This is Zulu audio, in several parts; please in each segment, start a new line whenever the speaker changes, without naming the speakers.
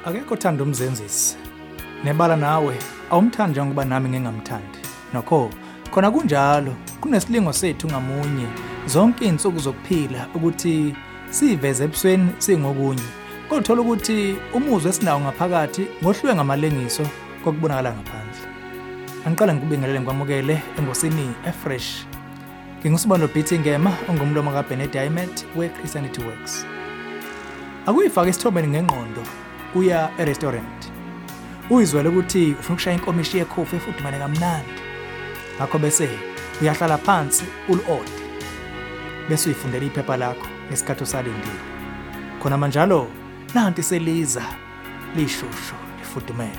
Akekho thanda umzenzisi. Nebala nawe awumthandi njengoba nami ngingamthandi. Nokho khona kunjalo kunesilingo sethu ngamunye zonke izinsuku zokuphila ukuthi siveze ebusweni singokunye. Kodwa ukuthi umuzwe esinawo ngaphakathi ngohlwe ngamalengiso kokubonakala ngaphandle. Angiqala ngikubingelele ngikwamukele engosini eFresh. Ngingusibando Bithi Ngema ongumlomo kaBennett Diamond weChristianity Works. Akuyifaka isithobeni ngengqondo uya e-restaurant. Uyizwele ukuthi ufuna ukushaya inkomishi yekhofi efudumele kamnandi. Ngakho bese uyahlala phansi ul-ode. Bese uyifundela iphepha lakho ngesikhathi usalindile. Khona manjalo nanti seliza lishushu lifudumele.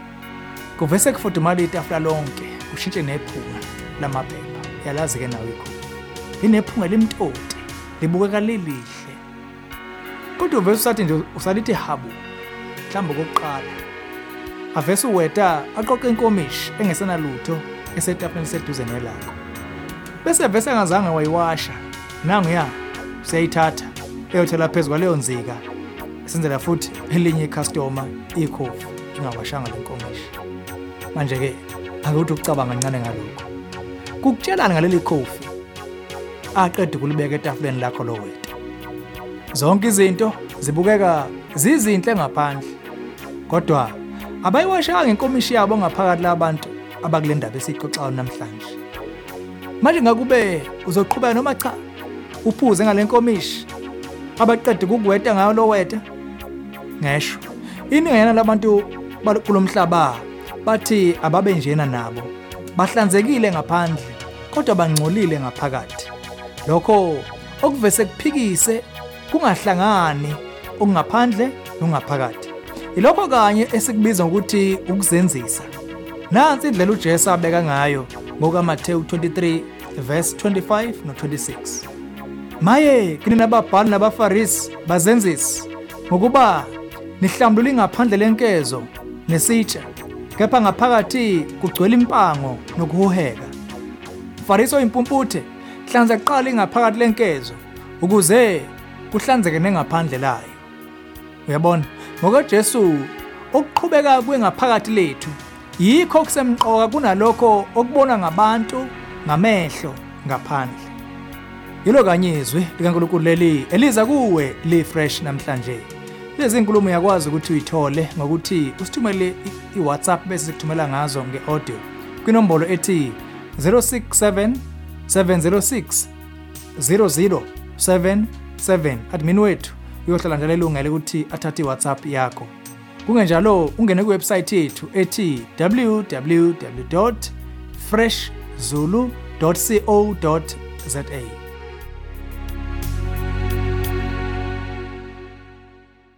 Kuvese kufudumala itafula lonke ushintshe nephunga lamaphepha. Yalazi ke nawe ikho. Inephunga limtoti libukeka lilihle. Kodwa uvese usathi nje usalithi habu. Mhlawumbe kokuqala avese uweta aqoqa inkomishi engesena lutho esetafuleni seduze nelakho. Bese vese angazange wayiwasha. Nangu ya usayithatha eyothela phezulu kwaleyo nzika. Senzela futhi elinye icustomer ikhofi ingawashanga lenkomishi. Manje ke akuthi ukucabanga kancane ngalokho. Kukutshelana ngaleli khofi aqeda ukulibeka etafuleni lakho lo weta. Zonke izinto zibukeka zizinhle ngaphandle. Kodwa abayiwashanga inkomishi yabo ngaphakathi labantu abakule ndaba esixoxayo namhlanje. Manje ngakube uzoqhubeka noma cha uphuze ngale nkomishi abaqeda ukukweta ngayo lo weta. Ngesho iningana labantu kulomhlaba bathi ababe njena nabo bahlanzekile ngaphandle kodwa bangcolile ngaphakathi. Lokho okuvese kuphikise kungahlangani okungaphandle nokungaphakathi. Ilokho kanye esikubiza ukuthi ukuzenzisa. Nansi indlela uJesu abeka ngayo ngokaMathewu 23 verse 25 no26. Maye kini nababhali nabaFarisi bazenzisi ngokuba nihlambulula ingaphandle lenkezo nesitsha kepha ngaphakathi kugcwele impango nokuhuheka. Farisi oyimpumputhe hlanza kuqala ingaphakathi lenkezo ukuze kuhlanzeke nengaphandle layo. Uyabona ngoba Jesu okuqhubeka kwengaphakathi lethu yikho okusemqoka kunalokho okubona ngabantu ngamehlo ngaphandle. Yilo kanyezwe likaNkulunkulu leli eliza kuwe li-fresh namhlanje. Lezi inkulumo yakwazi ukuthi uyithole ngokuthi usithumele iWhatsApp bese sikuthumela ngazo ngeaudio kwinombolo ethi 067 706 0077. Admin wethu uyohlala njalo elungele ukuthi athathe iWhatsApp yakho. Kungenjalo ungene kuwebsite yethu ethi www.freshzulu.co.za.